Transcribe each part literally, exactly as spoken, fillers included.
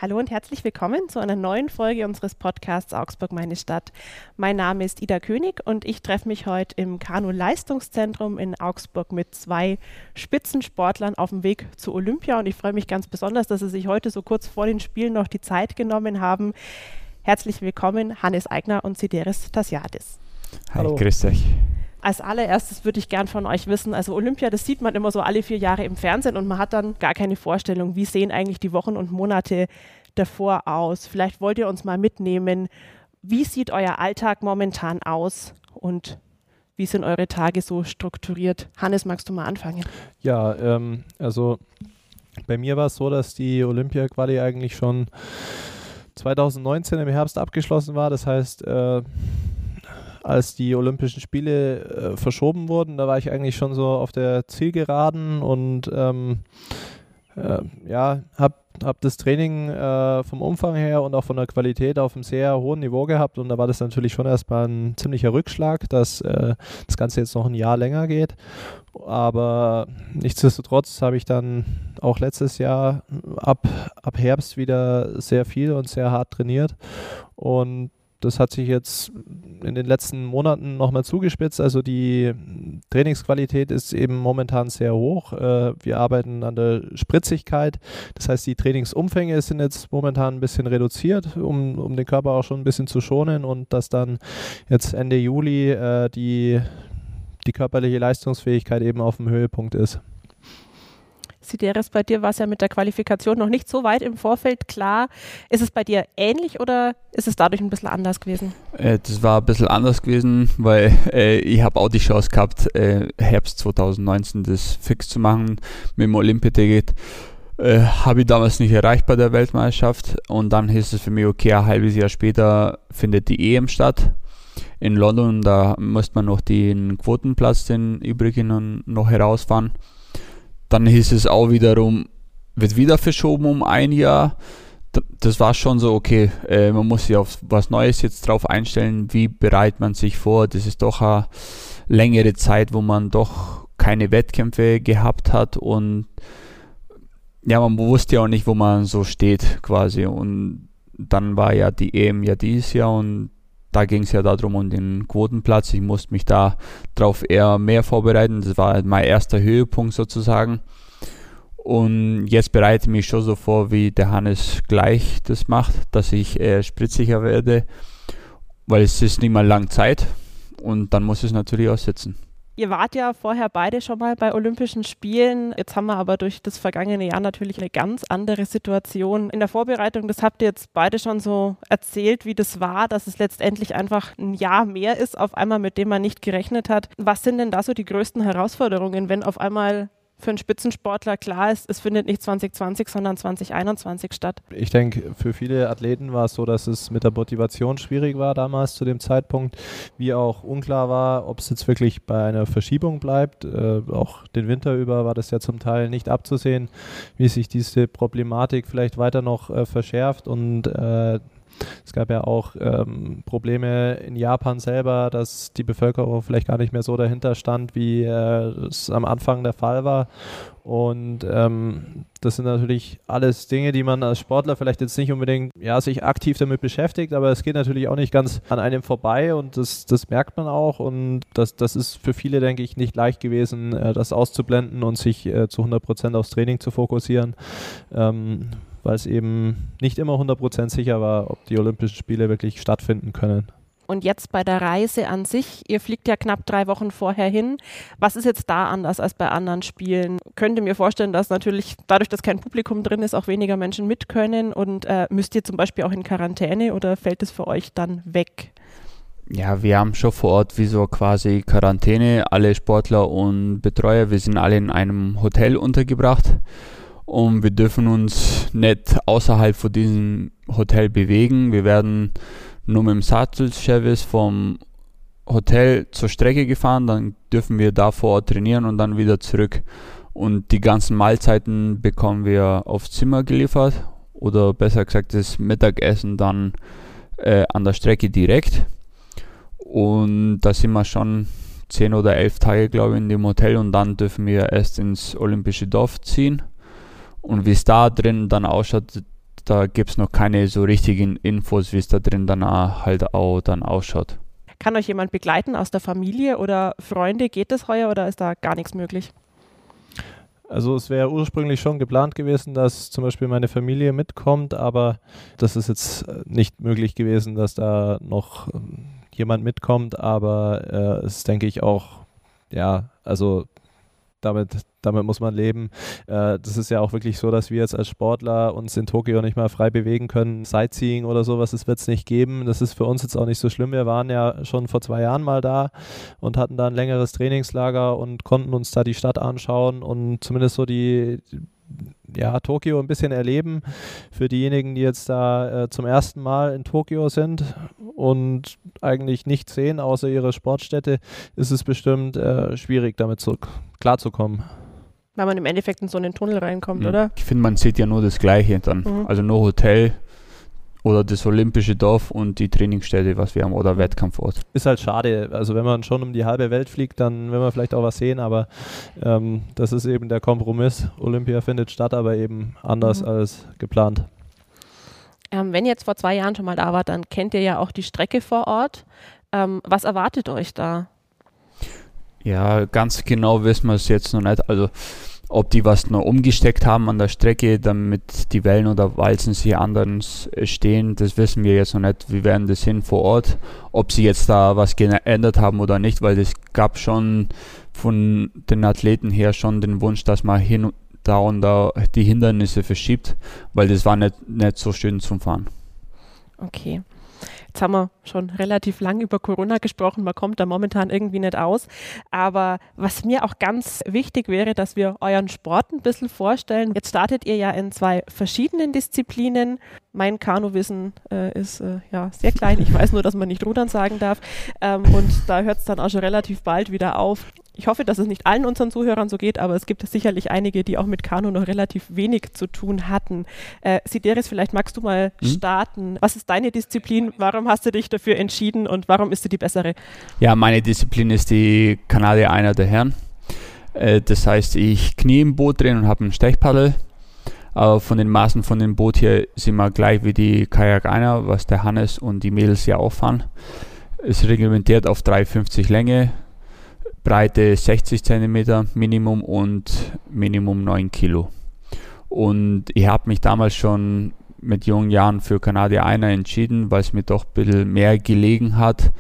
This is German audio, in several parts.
Hallo und herzlich willkommen zu einer neuen Folge unseres Podcasts Augsburg meine Stadt. Mein Name ist Ida König und ich treffe mich heute im Kanu-Leistungszentrum in Augsburg mit zwei Spitzensportlern auf dem Weg zu Olympia und ich freue mich ganz besonders, dass Sie sich heute so kurz vor den Spielen noch die Zeit genommen haben. Herzlich willkommen Hannes Aigner und Sideris Tassiadis. Hi, Hallo. Grüß dich. Als allererstes würde ich gern von euch wissen, also Olympia, das sieht man immer so alle vier Jahre im Fernsehen und man hat dann gar keine Vorstellung, wie sehen eigentlich die Wochen und Monate davor aus. Vielleicht wollt ihr uns mal mitnehmen, wie sieht euer Alltag momentan aus und wie sind eure Tage so strukturiert? Hannes, magst du mal anfangen? Ja, ähm, also bei mir war es so, dass die Olympia-Quali eigentlich schon zwanzig neunzehn im Herbst abgeschlossen war. Das heißt, äh, als die Olympischen Spiele äh, verschoben wurden, da war ich eigentlich schon so auf der Zielgeraden und ähm, äh, ja, habe hab das Training äh, vom Umfang her und auch von der Qualität auf einem sehr hohen Niveau gehabt und da war das natürlich schon erstmal ein ziemlicher Rückschlag, dass äh, das Ganze jetzt noch ein Jahr länger geht, aber nichtsdestotrotz habe ich dann auch letztes Jahr ab, ab Herbst wieder sehr viel und sehr hart trainiert und das hat sich jetzt in den letzten Monaten nochmal zugespitzt. Also die Trainingsqualität ist eben momentan sehr hoch. Wir arbeiten an der Spritzigkeit. Das heißt, die Trainingsumfänge sind jetzt momentan ein bisschen reduziert, um, um den Körper auch schon ein bisschen zu schonen und dass dann jetzt Ende Juli äh, die, die körperliche Leistungsfähigkeit eben auf dem Höhepunkt ist. Sideris, bei dir war es ja mit der Qualifikation noch nicht so weit im Vorfeld klar. Ist es bei dir ähnlich oder ist es dadurch ein bisschen anders gewesen? Äh, das war ein bisschen anders gewesen, weil äh, ich habe auch die Chance gehabt, äh, Herbst zwanzig neunzehn das fix zu machen mit dem Olympiaticket. Äh, habe ich damals nicht erreicht bei der Weltmeisterschaft und dann hieß es für mich, okay, ein halbes Jahr später findet die E M statt in London. Da musste man noch den Quotenplatz, den übrigen, noch herausfahren. Dann hieß es auch wiederum, wird wieder verschoben um ein Jahr. Das war schon so, okay, äh, man muss sich auf was Neues jetzt drauf einstellen. Wie bereitet man sich vor? Das ist doch eine längere Zeit, wo man doch keine Wettkämpfe gehabt hat. Und ja, man wusste ja auch nicht, wo man so steht quasi. Und dann war ja die E M ja dieses Jahr und da ging es ja darum, um den Quotenplatz. Ich musste mich da drauf eher mehr vorbereiten. Das war mein erster Höhepunkt sozusagen. Und jetzt bereite ich mich schon so vor, wie der Hannes gleich das macht, dass ich äh, spritziger werde, weil es ist nicht mal lang Zeit und dann muss es natürlich auch sitzen. Ihr wart ja vorher beide schon mal bei Olympischen Spielen. Jetzt haben wir aber durch das vergangene Jahr natürlich eine ganz andere Situation. In der Vorbereitung, das habt ihr jetzt beide schon so erzählt, wie das war, dass es letztendlich einfach ein Jahr mehr ist, auf einmal, mit dem man nicht gerechnet hat. Was sind denn da so die größten Herausforderungen, wenn auf einmal für einen Spitzensportler klar ist, es findet nicht zwanzig zwanzig, sondern zwanzig einundzwanzig statt? Ich denke, für viele Athleten war es so, dass es mit der Motivation schwierig war damals zu dem Zeitpunkt, wie auch unklar war, ob es jetzt wirklich bei einer Verschiebung bleibt. Äh, auch den Winter über war das ja zum Teil nicht abzusehen, wie sich diese Problematik vielleicht weiter noch äh, verschärft und äh, es gab ja auch ähm, Probleme in Japan selber, dass die Bevölkerung vielleicht gar nicht mehr so dahinter stand, wie äh, es am Anfang der Fall war. Und ähm, das sind natürlich alles Dinge, die man als Sportler vielleicht jetzt nicht unbedingt ja, sich aktiv damit beschäftigt, aber es geht natürlich auch nicht ganz an einem vorbei und das, das merkt man auch und das, das ist für viele, denke ich, nicht leicht gewesen, äh, das auszublenden und sich äh, zu hundert Prozent aufs Training zu fokussieren. Ähm, weil es eben nicht immer hundert Prozent sicher war, ob die Olympischen Spiele wirklich stattfinden können. Und jetzt bei der Reise an sich, ihr fliegt ja knapp drei Wochen vorher hin. Was ist jetzt da anders als bei anderen Spielen? Könnt ihr mir vorstellen, dass natürlich dadurch, dass kein Publikum drin ist, auch weniger Menschen mit können und äh, müsst ihr zum Beispiel auch in Quarantäne oder fällt es für euch dann weg? Ja, wir haben schon vor Ort wie so quasi Quarantäne, alle Sportler und Betreuer, wir sind alle in einem Hotel untergebracht. Und wir dürfen uns nicht außerhalb von diesem Hotel bewegen. Wir werden nur mit dem Shuttle-Service vom Hotel zur Strecke gefahren, dann dürfen wir da vor Ort trainieren und dann wieder zurück. Und die ganzen Mahlzeiten bekommen wir aufs Zimmer geliefert oder besser gesagt das Mittagessen dann äh, an der Strecke direkt. Und da sind wir schon zehn oder elf Tage, glaube ich, in dem Hotel und dann dürfen wir erst ins Olympische Dorf ziehen. Und wie es da drin dann ausschaut, da gibt es noch keine so richtigen Infos, wie es da drin dann auch, halt auch dann ausschaut. Kann euch jemand begleiten aus der Familie oder Freunde? Geht das heuer oder ist da gar nichts möglich? Also es wäre ursprünglich schon geplant gewesen, dass zum Beispiel meine Familie mitkommt, aber das ist jetzt nicht möglich gewesen, dass da noch jemand mitkommt, aber äh, es denke ich auch, ja, also damit, damit muss man leben. Äh, das ist ja auch wirklich so, dass wir jetzt als Sportler uns in Tokio nicht mal frei bewegen können. Sightseeing oder sowas, das wird es nicht geben. Das ist für uns jetzt auch nicht so schlimm. Wir waren ja schon vor zwei Jahren mal da und hatten da ein längeres Trainingslager und konnten uns da die Stadt anschauen und zumindest so die ja, Tokio ein bisschen erleben. Für diejenigen, die jetzt da äh, zum ersten Mal in Tokio sind und eigentlich nichts sehen, außer ihre Sportstätte, ist es bestimmt äh, schwierig, damit zu, klarzukommen. Weil man im Endeffekt in so einen Tunnel reinkommt, ja. oder? Ich finde, man sieht ja nur das Gleiche dann. Mhm. Also nur Hotel oder das olympische Dorf und die Trainingsstätte, was wir haben, oder Wettkampfort. Ist halt schade. Also wenn man schon um die halbe Welt fliegt, dann will man vielleicht auch was sehen, aber ähm, das ist eben der Kompromiss. Olympia findet statt, aber eben anders mhm. als geplant. Ähm, wenn ihr jetzt vor zwei Jahren schon mal da wart, dann kennt ihr ja auch die Strecke vor Ort. Ähm, was erwartet euch da? Ja, ganz genau wissen wir es jetzt noch nicht. Also ob die was noch umgesteckt haben an der Strecke, damit die Wellen oder Walzen sich anders stehen, das wissen wir jetzt noch nicht. Wir werden das sehen vor Ort, ob sie jetzt da was geändert haben oder nicht, weil es gab schon von den Athleten her schon den Wunsch, dass man hin und da und da die Hindernisse verschiebt, weil das war nicht, nicht so schön zum Fahren. Okay. Jetzt haben wir schon relativ lang über Corona gesprochen, man kommt da momentan irgendwie nicht aus. Aber was mir auch ganz wichtig wäre, dass wir euren Sport ein bisschen vorstellen. Jetzt startet ihr ja in zwei verschiedenen Disziplinen. Mein Kanuwissen äh, ist äh, ja sehr klein. Ich weiß nur, dass man nicht rudern sagen darf. Ähm, und da hört es dann auch schon relativ bald wieder auf. Ich hoffe, dass es nicht allen unseren Zuhörern so geht, aber es gibt sicherlich einige, die auch mit Kanu noch relativ wenig zu tun hatten. Äh, Sideris, vielleicht magst du mal mhm. starten. Was ist deine Disziplin? Warum hast du dich dafür entschieden und warum ist sie die bessere? Ja, meine Disziplin ist die Kanadier Einer der Herren. Äh, das heißt, ich knie im Boot drin und habe ein Stechpaddel. Aber von den Maßen von dem Boot hier sind wir gleich wie die Kajak Einer, was der Hannes und die Mädels ja auch fahren. Ist reglementiert auf drei fünfzig Länge. Breite sechzig Zentimeter Minimum und Minimum neun Kilo. Und ich habe mich damals schon mit jungen Jahren für Kanadier Einer entschieden, weil es mir doch ein bisschen mehr gelegen hat.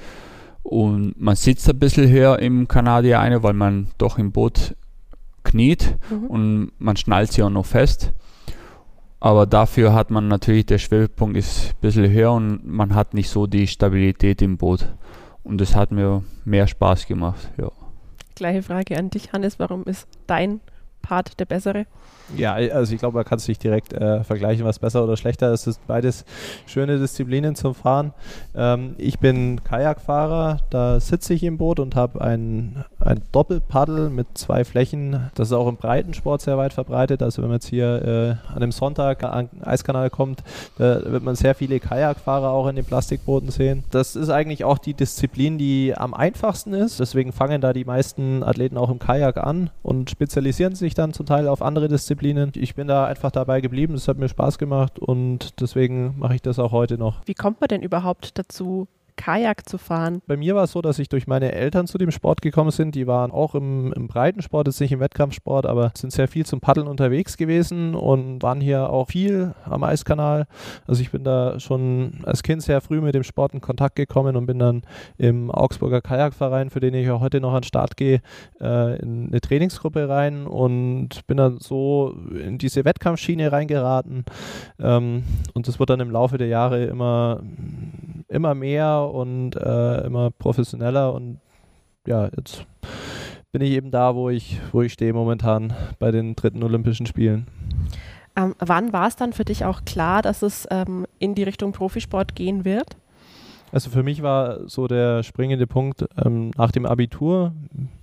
Und man sitzt ein bisschen höher im Kanadier Einer, weil man doch im Boot kniet mhm. und man schnallt sich auch noch fest. Aber dafür hat man natürlich, der Schwerpunkt ist ein bisschen höher und man hat nicht so die Stabilität im Boot. Und das hat mir mehr Spaß gemacht, ja. Gleiche Frage an dich, Hannes. Warum ist dein Part der bessere? Ja, also ich glaube, man kann es nicht direkt äh, vergleichen, was besser oder schlechter ist. Es sind beides schöne Disziplinen zum Fahren. Ähm, ich bin Kajakfahrer, da sitze ich im Boot und habe ein, ein Doppelpaddel mit zwei Flächen. Das ist auch im Breitensport sehr weit verbreitet. Also wenn man jetzt hier äh, an einem Sonntag an den Eiskanal kommt, da wird man sehr viele Kajakfahrer auch in den Plastikbooten sehen. Das ist eigentlich auch die Disziplin, die am einfachsten ist. Deswegen fangen da die meisten Athleten auch im Kajak an und spezialisieren sich dann zum Teil auf andere Disziplinen. Ich bin da einfach dabei geblieben, es hat mir Spaß gemacht und deswegen mache ich das auch heute noch. Wie kommt man denn überhaupt dazu, Kajak zu fahren? Bei mir war es so, dass ich durch meine Eltern zu dem Sport gekommen bin. Die waren auch im, im Breitensport, jetzt nicht im Wettkampfsport, aber sind sehr viel zum Paddeln unterwegs gewesen und waren hier auch viel am Eiskanal. Also ich bin da schon als Kind sehr früh mit dem Sport in Kontakt gekommen und bin dann im Augsburger Kajakverein, für den ich auch heute noch an den Start gehe, äh, in eine Trainingsgruppe rein und bin dann so in diese Wettkampfschiene reingeraten. Ähm, und das wird dann im Laufe der Jahre immer, immer mehr und äh, immer professioneller und ja, jetzt bin ich eben da, wo ich, wo ich stehe momentan bei den dritten Olympischen Spielen. Ähm, wann war es dann für dich auch klar, dass es ähm, in die Richtung Profisport gehen wird? Also für mich war so der springende Punkt ähm, nach dem Abitur.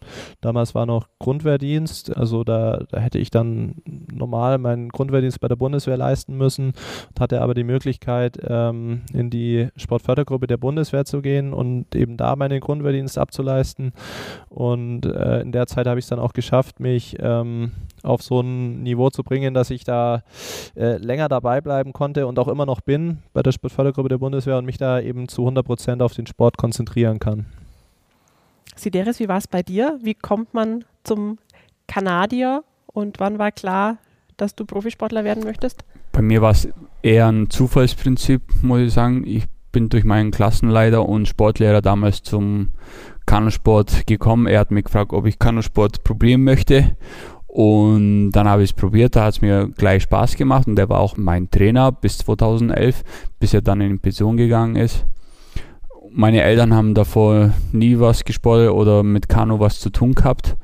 damals war noch Grundwehrdienst, also da, da hätte ich dann normal meinen Grundwehrdienst bei der Bundeswehr leisten müssen, hatte aber die Möglichkeit, ähm, in die Sportfördergruppe der Bundeswehr zu gehen und eben da meinen Grundwehrdienst abzuleisten. Und äh, in der Zeit habe ich es dann auch geschafft, mich ähm, auf so ein Niveau zu bringen, dass ich da äh, länger dabei bleiben konnte und auch immer noch bin bei der Sportfördergruppe der Bundeswehr und mich da eben zu hundert Prozent auf den Sport konzentrieren kann. Sideris, wie war es bei dir? Wie kommt man zum Kanadier und wann war klar, dass du Profisportler werden möchtest? Bei mir war es eher ein Zufallsprinzip, muss ich sagen. Ich bin durch meinen Klassenleiter und Sportlehrer damals zum Kanusport gekommen. Er hat mich gefragt, ob ich Kanusport probieren möchte. Und dann habe ich es probiert, da hat es mir gleich Spaß gemacht und der war auch mein Trainer bis zweitausendelf, bis er dann in Pension gegangen ist. Meine Eltern haben davor nie was gesportet oder mit Kanu was zu tun gehabt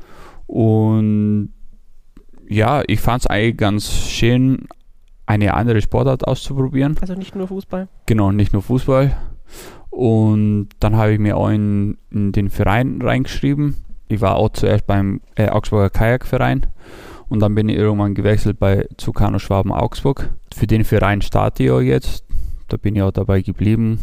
und ja, ich fand es eigentlich ganz schön, eine andere Sportart auszuprobieren. Also nicht nur Fußball? Genau, nicht nur Fußball. Und dann habe ich mir auch in, in den Verein reingeschrieben. Ich war auch zuerst beim äh, Augsburger Kajakverein und dann bin ich irgendwann gewechselt bei zu Kanu Schwaben Augsburg. Für den Verein starte ich auch jetzt. Da bin ich auch dabei geblieben.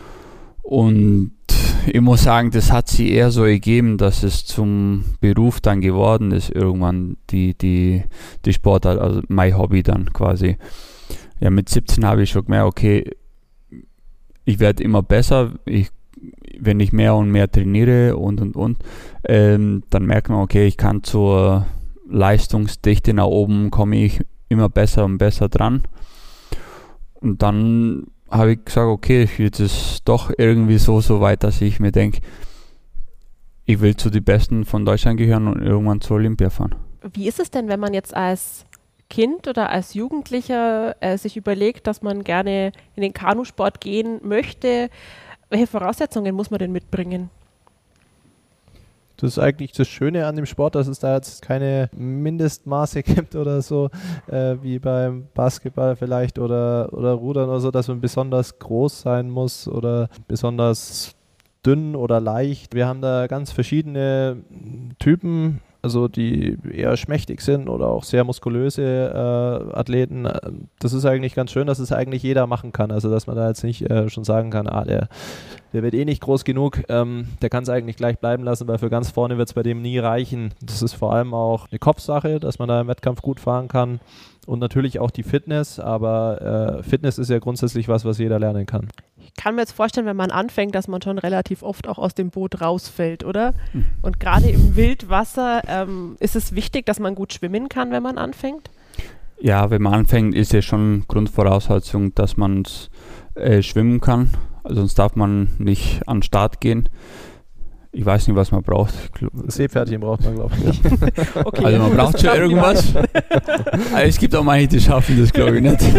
Und ich muss sagen, das hat sich eher so ergeben, dass es zum Beruf dann geworden ist, irgendwann die, die, die Sportart, also mein Hobby dann quasi. Ja, mit siebzehn habe ich schon gemerkt, okay, ich werde immer besser, ich wenn ich mehr und mehr trainiere und und und, ähm, dann merkt man, okay, ich kann zur Leistungsdichte nach oben, komme ich immer besser und besser dran. Und dann habe ich gesagt, okay, jetzt ist doch irgendwie so, so weit, dass ich mir denke, ich will zu den Besten von Deutschland gehören und irgendwann zur Olympia fahren. Wie ist es denn, wenn man jetzt als Kind oder als Jugendlicher äh, sich überlegt, dass man gerne in den Kanusport gehen möchte? Welche Voraussetzungen muss man denn mitbringen? Das ist eigentlich das Schöne an dem Sport, dass es da jetzt keine Mindestmaße gibt oder so, äh, wie beim Basketball vielleicht oder, oder Rudern oder so, dass man besonders groß sein muss oder besonders dünn oder leicht. Wir haben da ganz verschiedene Typen, also die eher schmächtig sind oder auch sehr muskulöse äh, Athleten. Das ist eigentlich ganz schön, dass es eigentlich jeder machen kann. Also dass man da jetzt nicht äh, schon sagen kann, ah, der, der wird eh nicht groß genug, ähm, der kann es eigentlich gleich bleiben lassen, weil für ganz vorne wird es bei dem nie reichen. Das ist vor allem auch eine Kopfsache, dass man da im Wettkampf gut fahren kann und natürlich auch die Fitness, aber äh, Fitness ist ja grundsätzlich was, was jeder lernen kann. Ich kann mir jetzt vorstellen, wenn man anfängt, dass man schon relativ oft auch aus dem Boot rausfällt, oder? Mhm. Und gerade im Wildwasser ähm, ist es wichtig, dass man gut schwimmen kann, wenn man anfängt? Ja, wenn man anfängt, ist ja schon Grundvoraussetzung, dass man äh, schwimmen kann. Sonst darf man nicht an den Start gehen. Ich weiß nicht, was man braucht. Seepferdchen braucht man, glaube ich, nicht. Okay, also man braucht schon irgendwas. Also es gibt auch manche, die schaffen das, glaube ich, nicht.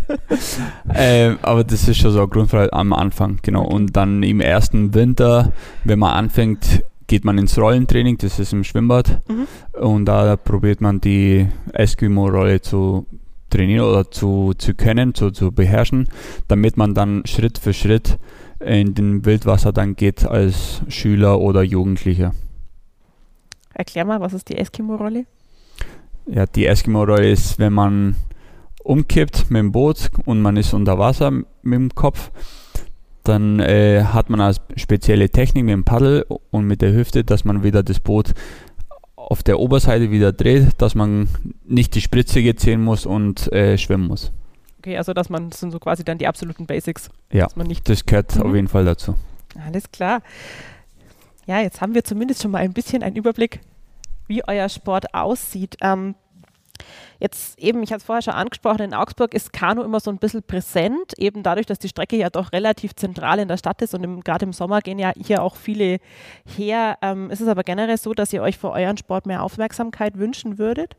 äh, aber das ist schon so ein Grundfall am Anfang, genau. Und dann im ersten Winter, wenn man anfängt, geht man ins Rollentraining, das ist im Schwimmbad. Mhm. Und da probiert man die Eskimo-Rolle zu trainieren oder zu, zu können, zu, zu beherrschen, damit man dann Schritt für Schritt in den Wildwasser dann geht als Schüler oder Jugendlicher. Erklär mal, was ist die Eskimo-Rolle? Ja, die Eskimo-Rolle ist, wenn man umkippt mit dem Boot und man ist unter Wasser mit dem Kopf, dann äh, hat man eine spezielle Technik mit dem Paddel und mit der Hüfte, dass man wieder das Boot auf der Oberseite wieder dreht, dass man nicht die Spritze gezählen muss und äh, schwimmen muss. Okay, also dass man, das sind so quasi dann die absoluten Basics. Ja, dass man nicht das gehört mhm. auf jeden Fall dazu. Alles klar. Ja, jetzt haben wir zumindest schon mal ein bisschen einen Überblick, wie euer Sport aussieht. Ähm, jetzt eben, ich hatte es vorher schon angesprochen, in Augsburg ist Kanu immer so ein bisschen präsent, eben dadurch, dass die Strecke ja doch relativ zentral in der Stadt ist und im, gerade im Sommer gehen ja hier auch viele her. Ähm, ist es aber generell so, dass ihr euch für euren Sport mehr Aufmerksamkeit wünschen würdet?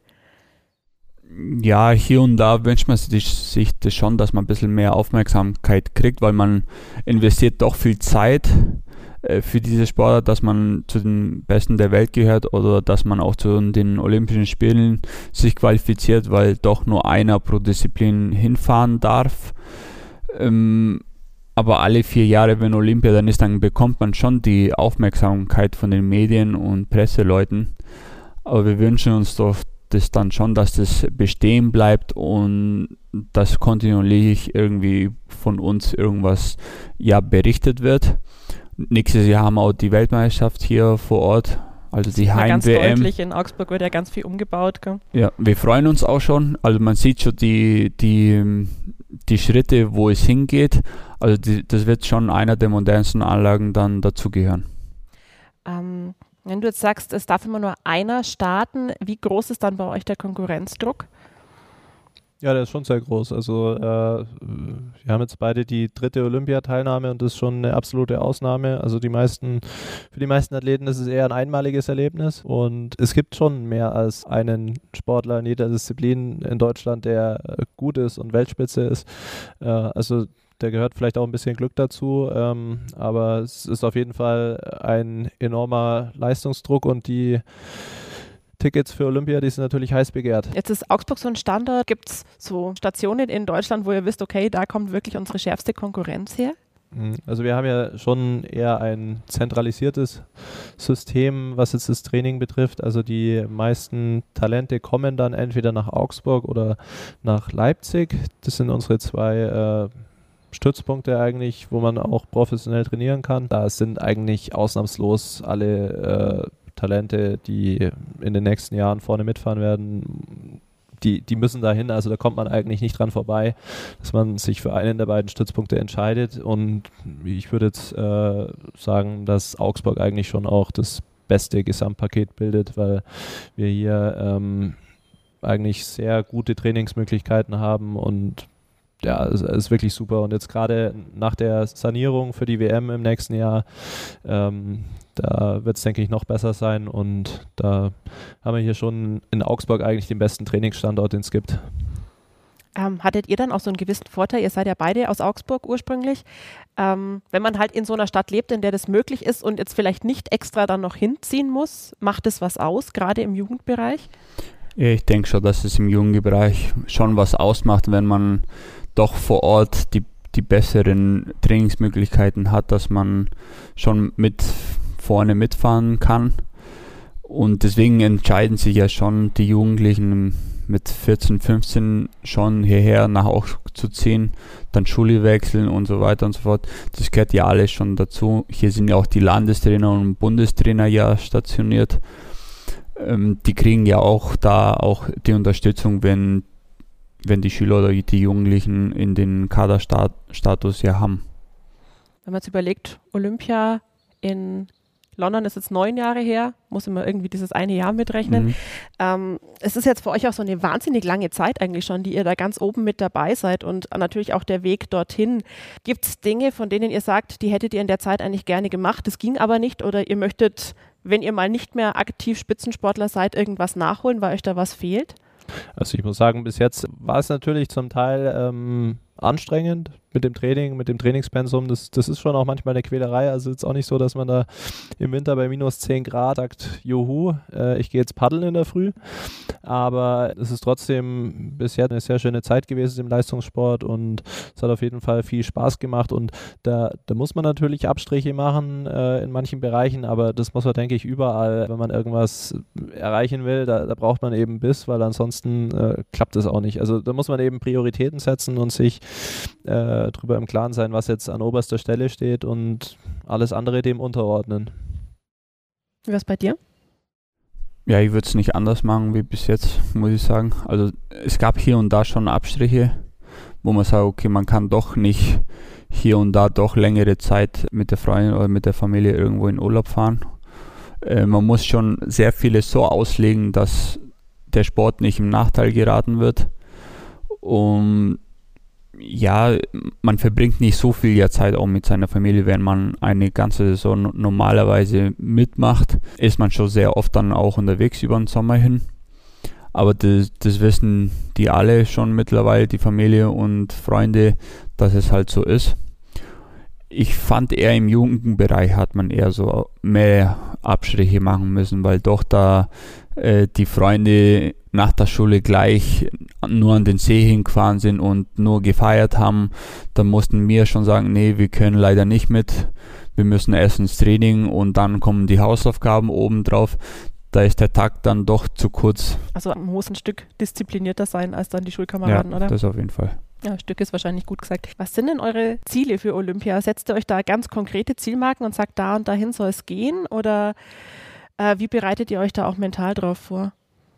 Ja, hier und da wünscht man sich das schon, dass man ein bisschen mehr Aufmerksamkeit kriegt, weil man investiert doch viel Zeit äh, für diese Sportart, dass man zu den Besten der Welt gehört oder dass man auch zu den Olympischen Spielen sich qualifiziert, weil doch nur einer pro Disziplin hinfahren darf. Ähm, aber alle vier Jahre, wenn Olympia dann ist, dann bekommt man schon die Aufmerksamkeit von den Medien und Presseleuten. Aber wir wünschen uns doch das dann schon, dass das bestehen bleibt und dass kontinuierlich irgendwie von uns irgendwas ja berichtet wird. Nächstes Jahr haben wir auch die Weltmeisterschaft hier vor Ort, also die Heim-W M. Ganz deutlich, in Augsburg wird ja ganz viel umgebaut. Gell? Ja, wir freuen uns auch schon. Also man sieht schon die, die, die Schritte, wo es hingeht. Also die, das wird schon einer der modernsten Anlagen dann dazugehören. Ähm, wenn du jetzt sagst, es darf immer nur einer starten, wie groß ist dann bei euch der Konkurrenzdruck? Ja, der ist schon sehr groß. Also äh, wir haben jetzt beide die dritte Olympiateilnahme und das ist schon eine absolute Ausnahme. Also die meisten, für die meisten Athleten ist es eher ein einmaliges Erlebnis und es gibt schon mehr als einen Sportler in jeder Disziplin in Deutschland, der äh, gut ist und Weltspitze ist. Äh, also da gehört vielleicht auch ein bisschen Glück dazu, ähm, aber es ist auf jeden Fall ein enormer Leistungsdruck und die Tickets für Olympia, die sind natürlich heiß begehrt. Jetzt ist Augsburg so ein Standort. Gibt es so Stationen in Deutschland, wo ihr wisst, okay, da kommt wirklich unsere schärfste Konkurrenz her? Also wir haben ja schon eher ein zentralisiertes System, was jetzt das Training betrifft. Also die meisten Talente kommen dann entweder nach Augsburg oder nach Leipzig. Das sind unsere zwei äh, Stützpunkte eigentlich, wo man auch professionell trainieren kann. Da sind eigentlich ausnahmslos alle äh, Talente, die in den nächsten Jahren vorne mitfahren werden, die, die müssen dahin. Also da kommt man eigentlich nicht dran vorbei, dass man sich für einen der beiden Stützpunkte entscheidet. Und ich würde jetzt äh, sagen, dass Augsburg eigentlich schon auch das beste Gesamtpaket bildet, weil wir hier ähm, eigentlich sehr gute Trainingsmöglichkeiten haben und ja, es ist wirklich super. Und jetzt gerade nach der Sanierung für die W M im nächsten Jahr, ähm, da wird es, denke ich, noch besser sein. Und da haben wir hier schon in Augsburg eigentlich den besten Trainingsstandort, den es gibt. Ähm, hattet ihr dann auch so einen gewissen Vorteil? Ihr seid ja beide aus Augsburg ursprünglich. Ähm, wenn man halt in so einer Stadt lebt, in der das möglich ist und jetzt vielleicht nicht extra dann noch hinziehen muss, macht es was aus, gerade im Jugendbereich? Ich denke schon, dass es im Jugendbereich schon was ausmacht, wenn man doch vor Ort die, die besseren Trainingsmöglichkeiten hat, dass man schon mit vorne mitfahren kann. Und deswegen entscheiden sich ja schon die Jugendlichen mit vierzehn, fünfzehn schon hierher nach Augsburg zu ziehen, dann Schule wechseln und so weiter und so fort. Das gehört ja alles schon dazu. Hier sind ja auch die Landestrainer und Bundestrainer ja stationiert. Ähm, die kriegen ja auch da auch die Unterstützung, wenn wenn die Schüler oder die Jugendlichen in den Kaderstatus ja haben. Wenn man jetzt überlegt, Olympia in London ist jetzt neun Jahre her, muss immer irgendwie dieses eine Jahr mitrechnen. Mhm. Ähm, es ist jetzt für euch auch so eine wahnsinnig lange Zeit eigentlich schon, die ihr da ganz oben mit dabei seid und natürlich auch der Weg dorthin. Gibt es Dinge, von denen ihr sagt, die hättet ihr in der Zeit eigentlich gerne gemacht, das ging aber nicht, oder ihr möchtet, wenn ihr mal nicht mehr aktiv Spitzensportler seid, irgendwas nachholen, weil euch da was fehlt? Also ich muss sagen, bis jetzt war es natürlich zum Teil ähm, anstrengend mit dem Training, mit dem Trainingspensum. Das, das ist schon auch manchmal eine Quälerei. Also jetzt auch nicht so, dass man da im Winter bei minus zehn Grad sagt, juhu, äh, ich gehe jetzt paddeln in der Früh. Aber es ist trotzdem bisher eine sehr schöne Zeit gewesen im Leistungssport und es hat auf jeden Fall viel Spaß gemacht. Und da, da muss man natürlich Abstriche machen äh, in manchen Bereichen, aber das muss man, denke ich, überall, wenn man irgendwas erreichen will, da, da braucht man eben Biss, weil ansonsten äh, klappt es auch nicht. Also da muss man eben Prioritäten setzen und sich äh, darüber im Klaren sein, was jetzt an oberster Stelle steht und alles andere dem unterordnen. Wie war's bei dir? Ja, ich würde es nicht anders machen wie bis jetzt, muss ich sagen. Also es gab hier und da schon Abstriche, wo man sagt, okay, man kann doch nicht hier und da doch längere Zeit mit der Freundin oder mit der Familie irgendwo in Urlaub fahren. Äh, man muss schon sehr vieles so auslegen, dass der Sport nicht im Nachteil geraten wird. Und ja, man verbringt nicht so viel ja Zeit auch mit seiner Familie, wenn man eine ganze Saison normalerweise mitmacht, ist man schon sehr oft dann auch unterwegs über den Sommer hin. Aber das, das wissen die alle schon mittlerweile, die Familie und Freunde, dass es halt so ist. Ich fand eher im Jugendbereich hat man eher so mehr Abstriche machen müssen, weil doch da äh, die Freunde nach der Schule gleich nur an den See hingefahren sind und nur gefeiert haben, dann mussten wir schon sagen, nee, wir können leider nicht mit. Wir müssen erst ins Training und dann kommen die Hausaufgaben obendrauf. Da ist der Tag dann doch zu kurz. Also man muss ein Stück disziplinierter sein als dann die Schulkameraden, ja, oder? Das auf jeden Fall. Ja, ein Stück ist wahrscheinlich gut gesagt. Was sind denn eure Ziele für Olympia? Setzt ihr euch da ganz konkrete Zielmarken und sagt, da und dahin soll es gehen? Oder äh, wie bereitet ihr euch da auch mental drauf vor?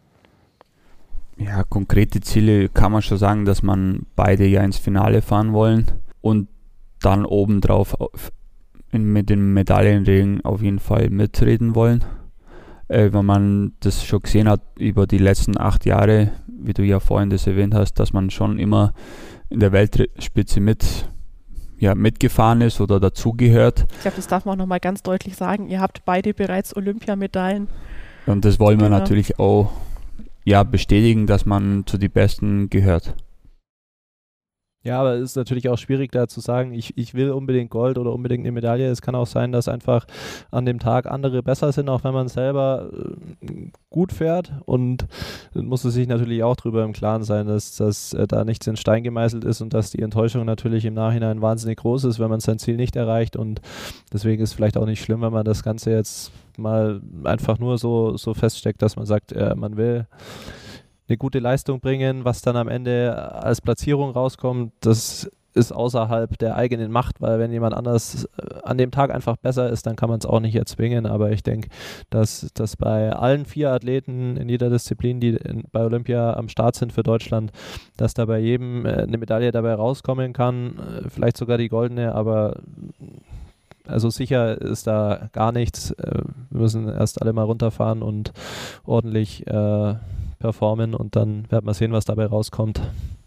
Ja, konkrete Ziele kann man schon sagen, dass man beide ja ins Finale fahren wollen und dann obendrauf in, mit den Medaillenrängen auf jeden Fall mitreden wollen. Äh, wenn man das schon gesehen hat über die letzten acht Jahre, wie du ja vorhin das erwähnt hast, dass man schon immer in der Weltspitze mit, ja, mitgefahren ist oder dazugehört. Ich glaube, das darf man auch nochmal ganz deutlich sagen. Ihr habt beide bereits Olympiamedaillen. Und das wollen wir genau. natürlich auch ja, bestätigen, dass man zu den Besten gehört. Ja, aber es ist natürlich auch schwierig da zu sagen, ich, ich will unbedingt Gold oder unbedingt eine Medaille. Es kann auch sein, dass einfach an dem Tag andere besser sind, auch wenn man selber äh, gut fährt. Und dann muss es sich natürlich auch darüber im Klaren sein, dass, dass äh, da nichts in Stein gemeißelt ist und dass die Enttäuschung natürlich im Nachhinein wahnsinnig groß ist, wenn man sein Ziel nicht erreicht. Und deswegen ist es vielleicht auch nicht schlimm, wenn man das Ganze jetzt mal einfach nur so, so feststeckt, dass man sagt, äh, man will eine gute Leistung bringen, was dann am Ende als Platzierung rauskommt, das ist außerhalb der eigenen Macht, weil wenn jemand anders an dem Tag einfach besser ist, dann kann man es auch nicht erzwingen, aber ich denke, dass, dass bei allen vier Athleten in jeder Disziplin, die in, bei Olympia am Start sind für Deutschland, dass da bei jedem eine Medaille dabei rauskommen kann, vielleicht sogar die goldene, aber also sicher ist da gar nichts. Wir müssen erst alle mal runterfahren und ordentlich äh, performen und dann werden wir sehen, was dabei rauskommt.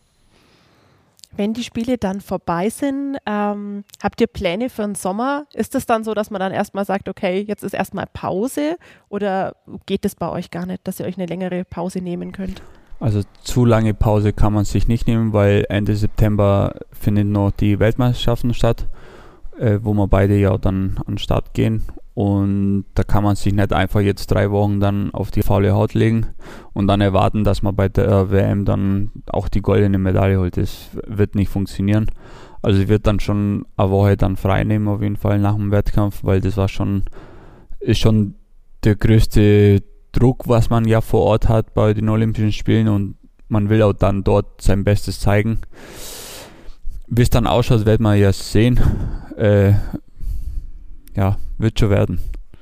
Wenn die Spiele dann vorbei sind, ähm, habt ihr Pläne für den Sommer? Ist es dann so, dass man dann erstmal sagt, okay, jetzt ist erstmal Pause oder geht es bei euch gar nicht, dass ihr euch eine längere Pause nehmen könnt? Also zu lange Pause kann man sich nicht nehmen, weil Ende September finden noch die Weltmeisterschaften statt, äh, wo wir beide ja dann an den Start gehen. Und da kann man sich nicht einfach jetzt drei Wochen dann auf die faule Haut legen und dann erwarten, dass man bei der W M dann auch die goldene Medaille holt. Das wird nicht funktionieren. Also ich würde dann schon eine Woche dann frei nehmen auf jeden Fall nach dem Wettkampf, weil das war schon, ist schon der größte Druck, was man ja vor Ort hat bei den Olympischen Spielen und man will auch dann dort sein Bestes zeigen. Wie es dann ausschaut, wird man ja sehen. Äh, Ja, wird schon werden.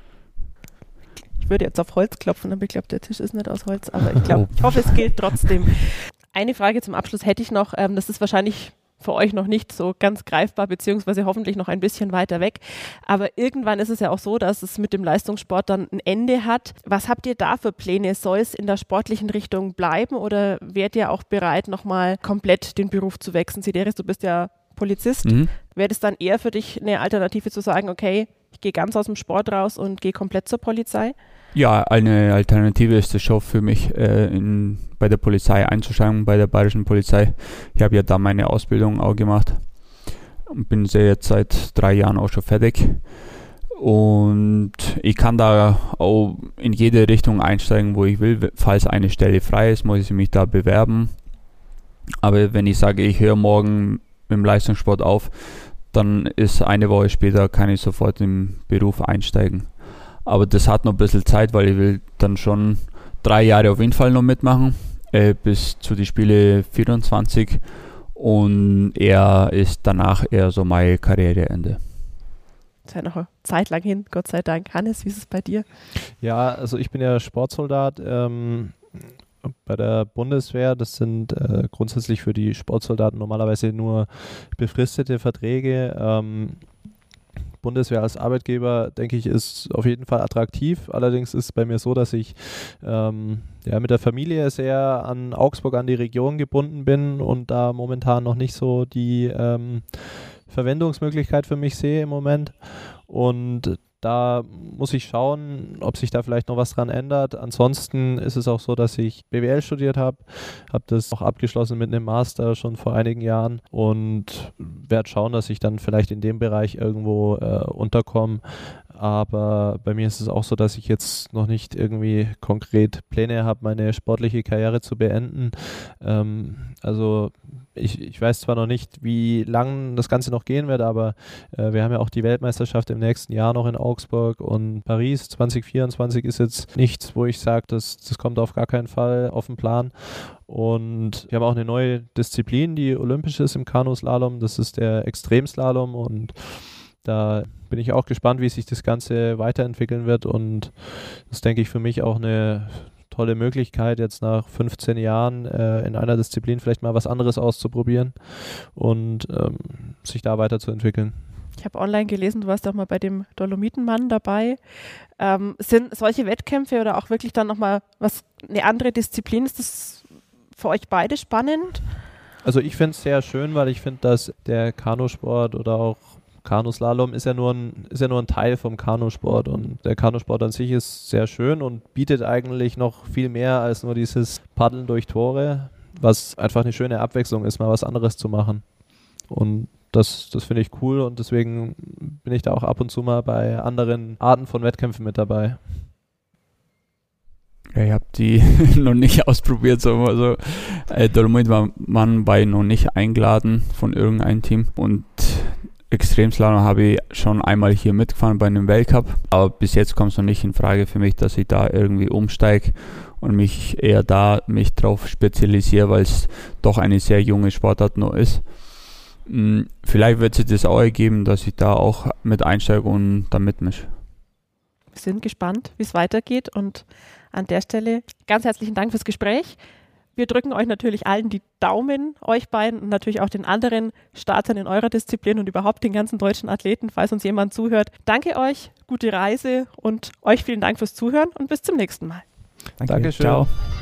Ich würde jetzt auf Holz klopfen, aber ich glaube, der Tisch ist nicht aus Holz. Aber ich glaube, ich hoffe, es gilt trotzdem. Eine Frage zum Abschluss hätte ich noch. Ähm, das ist wahrscheinlich für euch noch nicht so ganz greifbar, beziehungsweise hoffentlich noch ein bisschen weiter weg. Aber irgendwann ist es ja auch so, dass es mit dem Leistungssport dann ein Ende hat. Was habt ihr da für Pläne? Soll es in der sportlichen Richtung bleiben oder wärt ihr auch bereit, nochmal komplett den Beruf zu wechseln? Sideris, du bist ja Polizist. Mhm. Wäre das dann eher für dich eine Alternative zu sagen, okay, ich gehe ganz aus dem Sport raus und gehe komplett zur Polizei? Ja, eine Alternative ist es schon für mich, äh, in, bei der Polizei einzusteigen, bei der Bayerischen Polizei. Ich habe ja da meine Ausbildung auch gemacht und bin sehr jetzt seit drei Jahren auch schon fertig. Und ich kann da auch in jede Richtung einsteigen, wo ich will. Falls eine Stelle frei ist, muss ich mich da bewerben. Aber wenn ich sage, ich höre morgen mit dem Leistungssport auf, dann ist eine Woche später, kann ich sofort im Beruf einsteigen. Aber das hat noch ein bisschen Zeit, weil ich will dann schon drei Jahre auf jeden Fall noch mitmachen, äh, bis zu die Spiele vierundzwanzig und eher ist danach eher so mein Karriereende. Das ist ja noch eine Zeit lang hin, Gott sei Dank. Hannes, wie ist es bei dir? Ja, also ich bin ja Sportsoldat, ähm, bei der Bundeswehr. Das sind äh, grundsätzlich für die Sportsoldaten normalerweise nur befristete Verträge. Ähm, Bundeswehr als Arbeitgeber, denke ich, ist auf jeden Fall attraktiv. Allerdings ist es bei mir so, dass ich ähm, ja, mit der Familie sehr an Augsburg, an die Region gebunden bin und da momentan noch nicht so die ähm, Verwendungsmöglichkeit für mich sehe im Moment. Und da muss ich schauen, ob sich da vielleicht noch was dran ändert. Ansonsten ist es auch so, dass ich B W L studiert habe, habe das auch abgeschlossen mit einem Master schon vor einigen Jahren und werde schauen, dass ich dann vielleicht in dem Bereich irgendwo äh, unterkomme. Aber bei mir ist es auch so, dass ich jetzt noch nicht irgendwie konkret Pläne habe, meine sportliche Karriere zu beenden. Ähm, also ich, ich weiß zwar noch nicht, wie lang das Ganze noch gehen wird, aber äh, wir haben ja auch die Weltmeisterschaft im nächsten Jahr noch in Augsburg und Paris zwanzig vierundzwanzig ist jetzt nichts, wo ich sage, das, das kommt auf gar keinen Fall auf den Plan. Und wir haben auch eine neue Disziplin, die olympisch ist im Kanuslalom, das ist der Extremslalom, und da bin ich auch gespannt, wie sich das Ganze weiterentwickeln wird, und das ist, denke ich, für mich auch eine tolle Möglichkeit, jetzt nach fünfzehn Jahren äh, in einer Disziplin vielleicht mal was anderes auszuprobieren und ähm, sich da weiterzuentwickeln. Ich habe online gelesen, du warst auch mal bei dem Dolomitenmann dabei. Ähm, sind solche Wettkämpfe oder auch wirklich dann nochmal was, eine andere Disziplin, ist das für euch beide spannend? Also ich finde es sehr schön, weil ich finde, dass der Kanusport oder auch Kanuslalom ist ja nur ein, ist ja nur ein Teil vom Kanusport, und der Kanusport an sich ist sehr schön und bietet eigentlich noch viel mehr als nur dieses Paddeln durch Tore, was einfach eine schöne Abwechslung ist, mal was anderes zu machen. Und das, das finde ich cool, und deswegen bin ich da auch ab und zu mal bei anderen Arten von Wettkämpfen mit dabei. Ja, ich habe die noch nicht ausprobiert, sagen wir so. Äh, Dolomitenmann war ich noch nicht eingeladen von irgendeinem Team, und Extremslalom habe ich schon einmal hier mitgefahren bei einem Weltcup, aber bis jetzt kommt es noch nicht in Frage für mich, dass ich da irgendwie umsteige und mich eher da mich drauf spezialisiere, weil es doch eine sehr junge Sportart noch ist. Vielleicht wird sich das auch ergeben, dass ich da auch mit einsteige und da mitmische. Wir sind gespannt, wie es weitergeht, und an der Stelle ganz herzlichen Dank fürs Gespräch. Wir drücken euch natürlich allen die Daumen, euch beiden, und natürlich auch den anderen Startern in eurer Disziplin und überhaupt den ganzen deutschen Athleten, falls uns jemand zuhört. Danke euch, gute Reise, und euch vielen Dank fürs Zuhören und bis zum nächsten Mal. Danke. Dankeschön. Ciao.